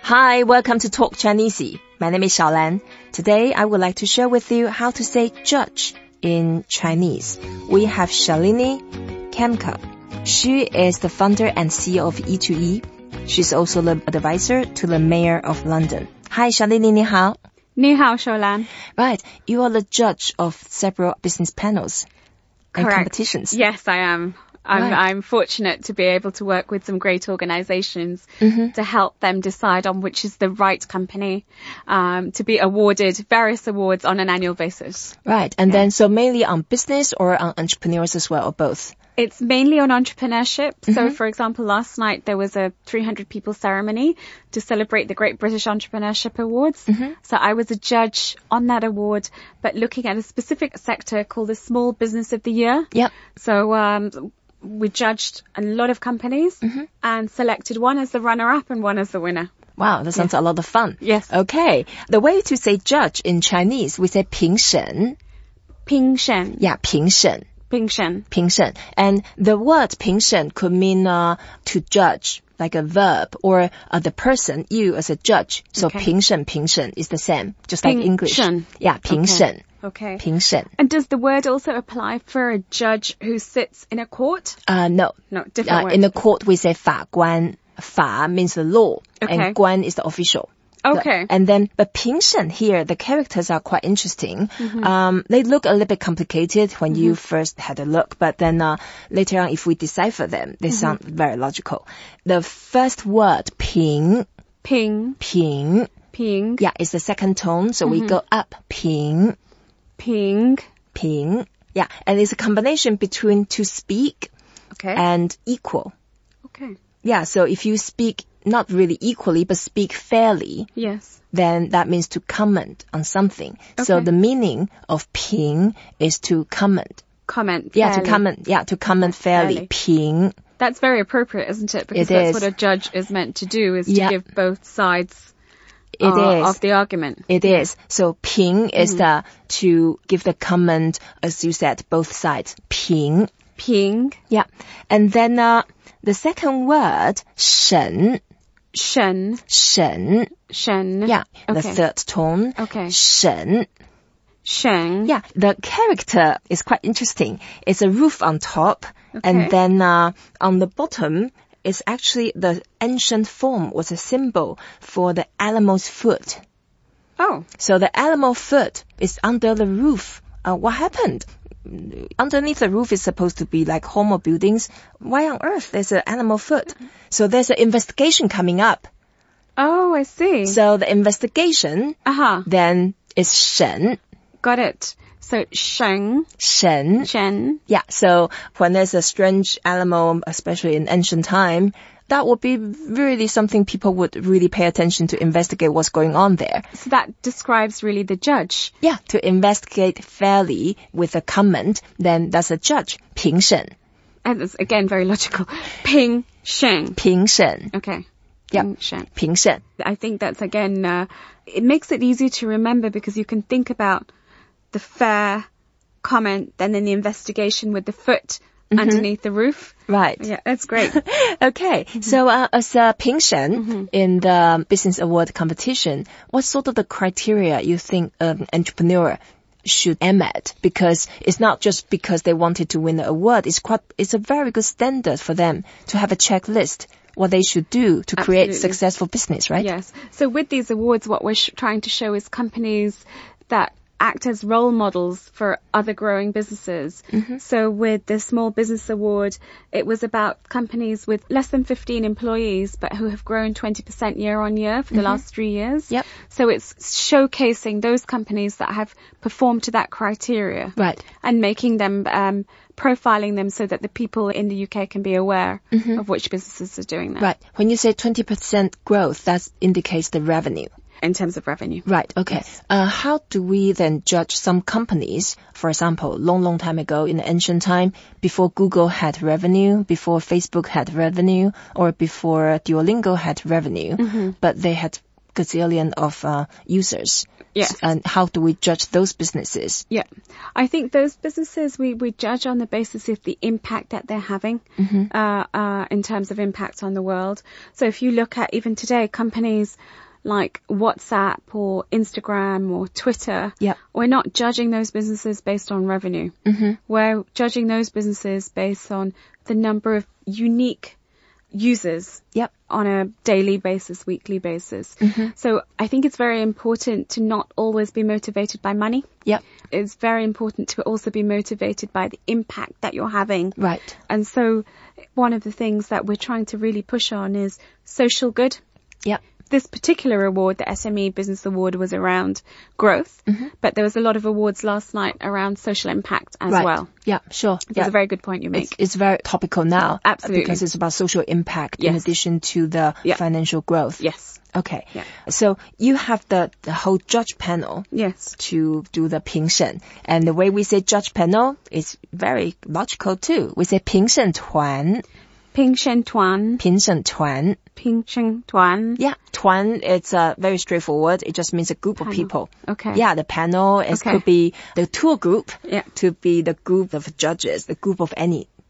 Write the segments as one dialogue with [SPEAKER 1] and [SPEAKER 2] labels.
[SPEAKER 1] Hi, welcome to Talk Chinese. My name is Xiaolan. Today, I would like to share with you how to say judge in Chinese. We have Shalini Kemka. She is the founder and CEO of E2E. She's also the advisor to the Mayor of London. Hi, Shalini, 你好.
[SPEAKER 2] 你好, Xiaolan.
[SPEAKER 1] Right, you are the judge of several business panels and
[SPEAKER 2] Correct.
[SPEAKER 1] competitions.
[SPEAKER 2] Yes, I am. I'm fortunate to be able to work with some great organizations to help them decide on which is the right company to be awarded various awards on an annual basis.
[SPEAKER 1] Right, and then so mainly on business or on entrepreneurs as well, or both?
[SPEAKER 2] It's mainly on entrepreneurship. So, for example, last night there was a 300 people ceremony to celebrate the Great British Entrepreneurship Awards. So I was a judge on that award, but looking at a specific sector called the Small Business of the Year.
[SPEAKER 1] Yep.
[SPEAKER 2] So we judged a lot of companies and selected one as the runner-up and one as the winner.
[SPEAKER 1] Wow, that sounds a lot of fun.
[SPEAKER 2] Yes.
[SPEAKER 1] Okay, the way to say judge in Chinese, we say 评审.
[SPEAKER 2] 评审.
[SPEAKER 1] Yeah, 评审.
[SPEAKER 2] 评审.
[SPEAKER 1] 评审. And the word 评审 could mean to judge, like a verb, or the person, you as a judge. So 评审, 评审 is the same, just like English.
[SPEAKER 2] 评审.
[SPEAKER 1] Yeah, 评审.
[SPEAKER 2] Okay.
[SPEAKER 1] 评审.
[SPEAKER 2] And does the word also apply for a judge who sits in a court?
[SPEAKER 1] No.
[SPEAKER 2] No, different word.
[SPEAKER 1] In the court, we say 法官. 法 means the law,
[SPEAKER 2] Okay.
[SPEAKER 1] and 官 is the official.
[SPEAKER 2] Okay.
[SPEAKER 1] And then, but 评审 here, the characters are quite interesting. They look a little bit complicated when you first had a look, but then later on, if we decipher them, they sound very logical. The first word, 评,
[SPEAKER 2] 评.
[SPEAKER 1] 评,
[SPEAKER 2] 评.
[SPEAKER 1] yeah, is the second tone, so we go up, 评,
[SPEAKER 2] 评.
[SPEAKER 1] 评, yeah, and it's a combination between to speak
[SPEAKER 2] Okay.
[SPEAKER 1] and equal.
[SPEAKER 2] Okay.
[SPEAKER 1] Yeah, so if you speak not really equally, but speak fairly,
[SPEAKER 2] Yes.
[SPEAKER 1] then that means to comment on something. So
[SPEAKER 2] Okay.
[SPEAKER 1] the meaning of 评 is to comment.
[SPEAKER 2] Comment.
[SPEAKER 1] Yeah,
[SPEAKER 2] fairly.
[SPEAKER 1] to comment. Yeah, to comment fairly.
[SPEAKER 2] Fairly.
[SPEAKER 1] 评.
[SPEAKER 2] That's very appropriate, isn't it? Because
[SPEAKER 1] It
[SPEAKER 2] that's
[SPEAKER 1] is.
[SPEAKER 2] what a judge is meant to do, is to
[SPEAKER 1] Yeah.
[SPEAKER 2] give both sides
[SPEAKER 1] It is.
[SPEAKER 2] of the argument.
[SPEAKER 1] It is. So 评 is to give the comment, as you said, both sides. 评.
[SPEAKER 2] 评.
[SPEAKER 1] Yeah. And then the second word, 审.
[SPEAKER 2] 审.
[SPEAKER 1] 审.
[SPEAKER 2] 审.
[SPEAKER 1] Yeah, the
[SPEAKER 2] Okay.
[SPEAKER 1] third tone.
[SPEAKER 2] Okay.
[SPEAKER 1] 审.
[SPEAKER 2] 审.
[SPEAKER 1] Yeah, the character is quite interesting. It's a roof on top, and then on the bottom is actually the ancient form was a symbol for the animal's foot.
[SPEAKER 2] Oh.
[SPEAKER 1] So the animal foot is under the roof. What happened? Underneath the roof is supposed to be like home or buildings. Why on earth there's an animal foot? So there's an investigation coming up.
[SPEAKER 2] Oh, I see.
[SPEAKER 1] So the investigation then is 审.
[SPEAKER 2] Got it. So 审.
[SPEAKER 1] 审.
[SPEAKER 2] 审.
[SPEAKER 1] Yeah, so when there's a strange animal, especially in ancient time, that would be really something people would really pay attention to investigate what's going on there.
[SPEAKER 2] So that describes really the judge.
[SPEAKER 1] Yeah, to investigate fairly with a comment, then that's a judge. 评审.
[SPEAKER 2] And it's again very logical. 评审.
[SPEAKER 1] 评审.
[SPEAKER 2] Okay.
[SPEAKER 1] Yeah.
[SPEAKER 2] 评审.
[SPEAKER 1] 评审.
[SPEAKER 2] I think that's again, it makes it easy to remember because you can think about the fair comment and then the investigation with the foot underneath the roof.
[SPEAKER 1] Right.
[SPEAKER 2] Yeah, that's great.
[SPEAKER 1] Okay, so as a 评审 in the business award competition, what sort of the criteria you think an entrepreneur should aim at? Because it's not just because they wanted to win the award. It's a very good standard for them to have a checklist what they should do to create successful business, right?
[SPEAKER 2] Yes. So with these awards, what we're trying to show is companies that act as role models for other growing businesses. So with the Small Business Award, it was about companies with less than 15 employees, but who have grown 20% year on year for the last 3 years.
[SPEAKER 1] Yep.
[SPEAKER 2] So it's showcasing those companies that have performed to that criteria.
[SPEAKER 1] Right.
[SPEAKER 2] And making them, profiling them so that the people in the UK can be aware of which businesses are doing that.
[SPEAKER 1] Right. When you say 20% growth, that indicates the revenue.
[SPEAKER 2] In terms of revenue.
[SPEAKER 1] Right, okay.
[SPEAKER 2] Yes.
[SPEAKER 1] How do we then judge some companies, for example, long time ago in the ancient time, before Google had revenue, before Facebook had revenue, or before Duolingo had revenue, but they had gazillion of users.
[SPEAKER 2] Yes.
[SPEAKER 1] And how do we judge those businesses?
[SPEAKER 2] Yeah. I think those businesses we judge on the basis of the impact that they're having in terms of impact on the world. So if you look at even today, companies like WhatsApp or Instagram or Twitter, we're not judging those businesses based on revenue. We're judging those businesses based on the number of unique users on a daily basis, weekly basis. So I think it's very important to not always be motivated by money. It's very important to also be motivated by the impact that you're having.
[SPEAKER 1] Right.
[SPEAKER 2] And so one of the things that we're trying to really push on is social good. This particular award, the SME Business Award, was around growth, but there was a lot of awards last night around social impact as well.
[SPEAKER 1] Yeah, sure.
[SPEAKER 2] That's a very good point you make.
[SPEAKER 1] It's very topical now.
[SPEAKER 2] Absolutely.
[SPEAKER 1] Because it's about social impact in addition to the financial growth.
[SPEAKER 2] Yes.
[SPEAKER 1] Okay. So you have the whole judge panel to do the 评审. And the way we say judge panel is very logical too. We say 评审团.
[SPEAKER 2] 评审团.
[SPEAKER 1] 评审团.
[SPEAKER 2] 评审团.
[SPEAKER 1] Yeah, 团, it's very straightforward. It just means a group of people.
[SPEAKER 2] Okay.
[SPEAKER 1] Yeah, the panel, it could be the tour group, to be the group of judges, the group of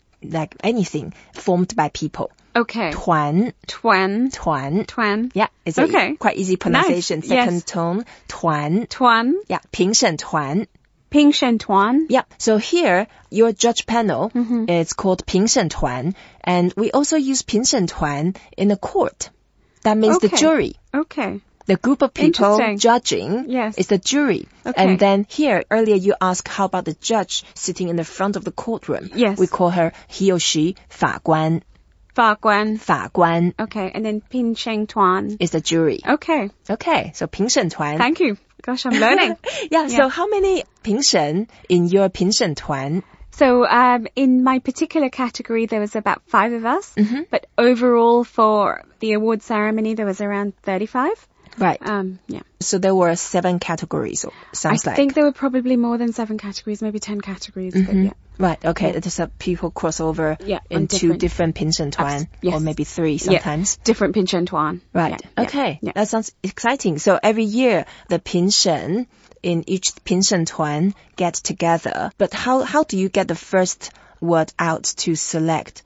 [SPEAKER 1] anything formed by people.
[SPEAKER 2] Okay.
[SPEAKER 1] 团.
[SPEAKER 2] 团.
[SPEAKER 1] 团.
[SPEAKER 2] 团.
[SPEAKER 1] Yeah, it's a quite easy pronunciation.
[SPEAKER 2] Nice.
[SPEAKER 1] Second tone. 团.
[SPEAKER 2] 团.
[SPEAKER 1] Yeah, 评审团.
[SPEAKER 2] 评审团.
[SPEAKER 1] Yeah, so here, your judge panel, it's called 评审团, and we also use 评审团in the court. That means the jury.
[SPEAKER 2] Okay.
[SPEAKER 1] The group of people judging is the jury.
[SPEAKER 2] Okay.
[SPEAKER 1] And then here, earlier you asked how about the judge sitting in the front of the courtroom.
[SPEAKER 2] Yes.
[SPEAKER 1] We call her, he or she, 法官.
[SPEAKER 2] 法官.
[SPEAKER 1] 法官.
[SPEAKER 2] Okay, and then 评审团
[SPEAKER 1] is the jury.
[SPEAKER 2] Okay.
[SPEAKER 1] Okay, so 评审团.
[SPEAKER 2] Thank you. Gosh, I'm learning.
[SPEAKER 1] So how many 评审 in your 评审团?
[SPEAKER 2] So in my particular category, there was about 5 of us. But overall for the award ceremony, there was around 35.
[SPEAKER 1] Right.
[SPEAKER 2] Yeah.
[SPEAKER 1] So there were 7 categories, sounds like.
[SPEAKER 2] I think there were probably more than 7 categories, maybe 10 categories. But yeah.
[SPEAKER 1] Right, okay. There's people cross over into different 评审团, or maybe 3 sometimes.
[SPEAKER 2] Different 评审团.
[SPEAKER 1] Right, okay. That sounds exciting. So every year, the 评审 in each 评审团get together. But how do you get the first word out to select?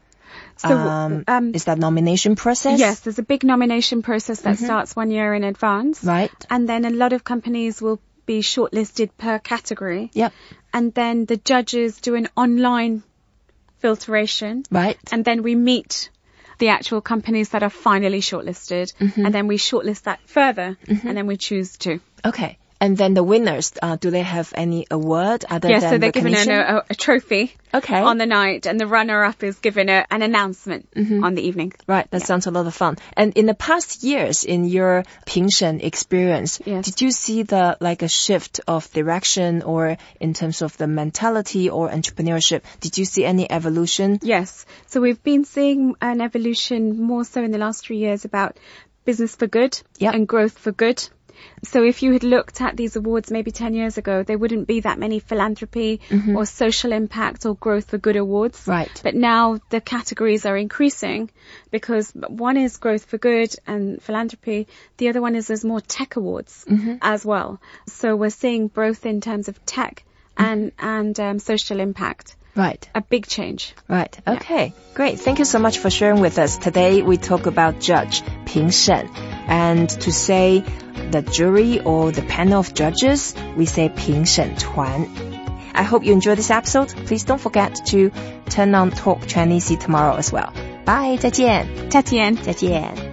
[SPEAKER 1] So, is that nomination process?
[SPEAKER 2] Yes, there's a big nomination process that starts 1 year in advance.
[SPEAKER 1] Right.
[SPEAKER 2] And then a lot of companies will be shortlisted per category.
[SPEAKER 1] Yep.
[SPEAKER 2] And then the judges do an online filtration.
[SPEAKER 1] Right.
[SPEAKER 2] And then we meet the actual companies that are finally shortlisted. And then we shortlist that further. And then we choose 2.
[SPEAKER 1] Okay. And then the winners, do they have any award other than
[SPEAKER 2] so they're given a trophy on the night, and the runner-up is given an announcement on the evening.
[SPEAKER 1] Right, that sounds a lot of fun. And in the past years, in your 评审 experience, did you see a shift of direction, or in terms of the mentality or entrepreneurship? Did you see any evolution?
[SPEAKER 2] Yes. So we've been seeing an evolution more so in the last 3 years about business for good and growth for good. So if you had looked at these awards maybe 10 years ago, there wouldn't be that many philanthropy or social impact or growth for good awards.
[SPEAKER 1] Right.
[SPEAKER 2] But now the categories are increasing because one is growth for good and philanthropy. The other one is there's more tech awards as well. So we're seeing growth in terms of tech and social impact.
[SPEAKER 1] Right.
[SPEAKER 2] A big change.
[SPEAKER 1] Right. Okay. Great. Thank you so much for sharing with us. Today we talk about judge, 评审. And to say the jury or the panel of judges, we say 评审团. I hope you enjoyed this episode. Please don't forget to turn on Talk Chinese tomorrow as well. Bye. 再见.
[SPEAKER 2] 再见.
[SPEAKER 1] 再见.